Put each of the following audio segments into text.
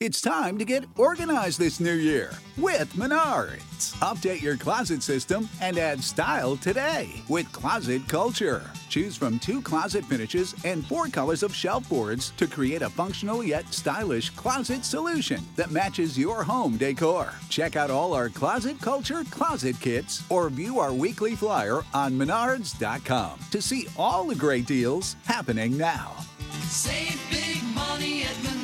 It's time to get organized this new year with Menards. Update your closet system and add style today with Closet Culture. Choose from 2 closet finishes and 4 colors of shelf boards to create a functional yet stylish closet solution that matches your home decor. Check out all our Closet Culture closet kits or view our weekly flyer on Menards.com to see all the great deals happening now. Save big money at Menards.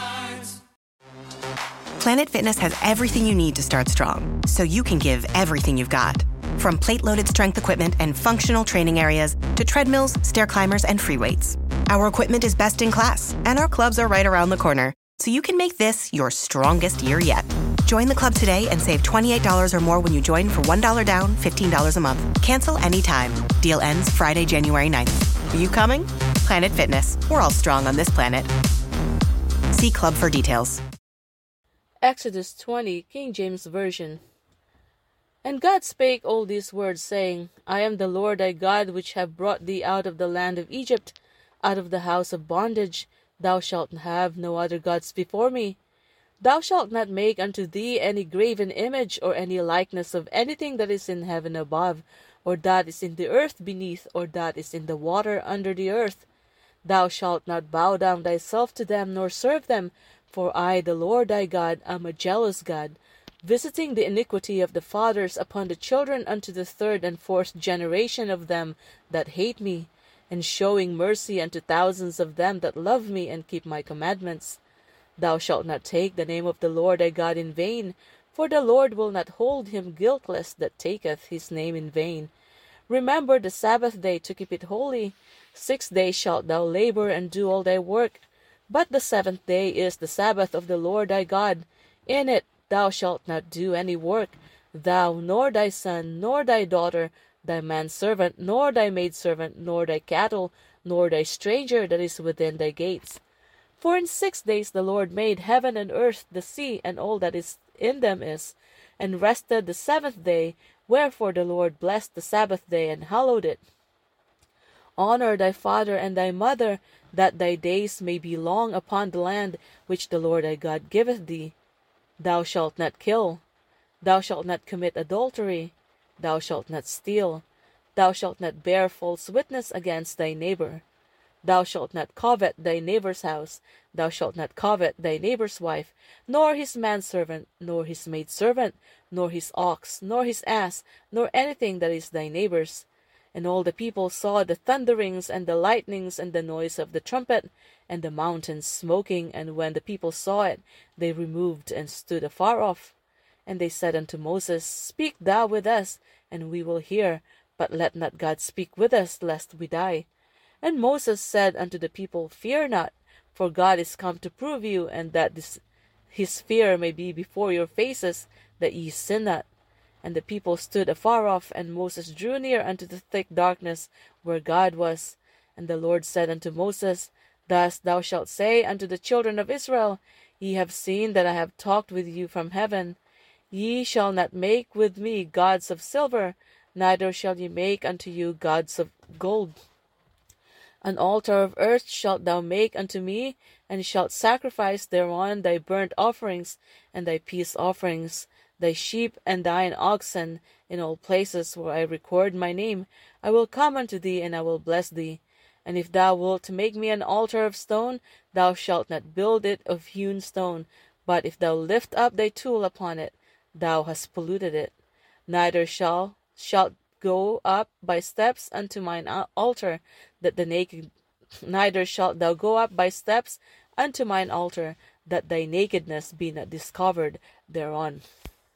Planet Fitness has everything you need to start strong, so you can give everything you've got. From plate-loaded strength equipment and functional training areas to treadmills, stair climbers, and free weights. Our equipment is best in class, and our clubs are right around the corner, so you can make this your strongest year yet. Join the club today and save $28 or more when you join for $1 down, $15 a month. Cancel anytime. Deal ends Friday, January 9th. Are you coming? Planet Fitness. We're all strong on this planet. See club for details. Exodus 20, King James Version. And God spake all these words, saying, I am the Lord thy God, which have brought thee out of the land of Egypt, out of the house of bondage. Thou shalt have no other gods before me. Thou shalt not make unto thee any graven image, or any likeness of anything that is in heaven above, or that is in the earth beneath, or that is in the water under the earth. Thou shalt not bow down thyself to them, nor serve them. For I, the Lord thy God, am a jealous God, visiting the iniquity of the fathers upon the children unto the 3rd and 4th generation of them that hate me, and showing mercy unto thousands of them that love me and keep my commandments. Thou shalt not take the name of the Lord thy God in vain, for the Lord will not hold him guiltless that taketh his name in vain. Remember the Sabbath day to keep it holy. 6 days shalt thou labor and do all thy work. But the 7th day is the Sabbath of the Lord thy God. In it thou shalt not do any work, thou, nor thy son, nor thy daughter, thy manservant, nor thy maidservant, nor thy cattle, nor thy stranger that is within thy gates. For in 6 days the Lord made heaven and earth, the sea, and all that is in them is, and rested the 7th day. Wherefore the Lord blessed the Sabbath day, and hallowed it. Honor thy father and thy mother, that thy days may be long upon the land which the Lord thy God giveth thee. Thou shalt not kill. Thou shalt not commit adultery. Thou shalt not steal. Thou shalt not bear false witness against thy neighbor. Thou shalt not covet thy neighbor's house. Thou shalt not covet thy neighbor's wife, nor his manservant, nor his maidservant, nor his ox, nor his ass, nor anything that is thy neighbor's. And all the people saw the thunderings and the lightnings and the noise of the trumpet and the mountains smoking. And when the people saw it, they removed and stood afar off. And they said unto Moses, Speak thou with us, and we will hear, but let not God speak with us, lest we die. And Moses said unto the people, Fear not, for God is come to prove you, and that his fear may be before your faces, that ye sin not. And the people stood afar off, and Moses drew near unto the thick darkness where God was. And the Lord said unto Moses, Thus thou shalt say unto the children of Israel, Ye have seen that I have talked with you from heaven. Ye shall not make with me gods of silver, neither shall ye make unto you gods of gold. An altar of earth shalt thou make unto me, and shalt sacrifice thereon thy burnt offerings and thy peace offerings, thy sheep and thine oxen. In all places where I record my name, I will come unto thee, and I will bless thee. And if thou wilt make me an altar of stone, thou shalt not build it of hewn stone, but if thou lift up thy tool upon it, thou hast polluted it. Neither shalt go up by steps unto mine altar, that the naked. Neither shalt thou go up by steps unto mine altar, that thy nakedness be not discovered thereon.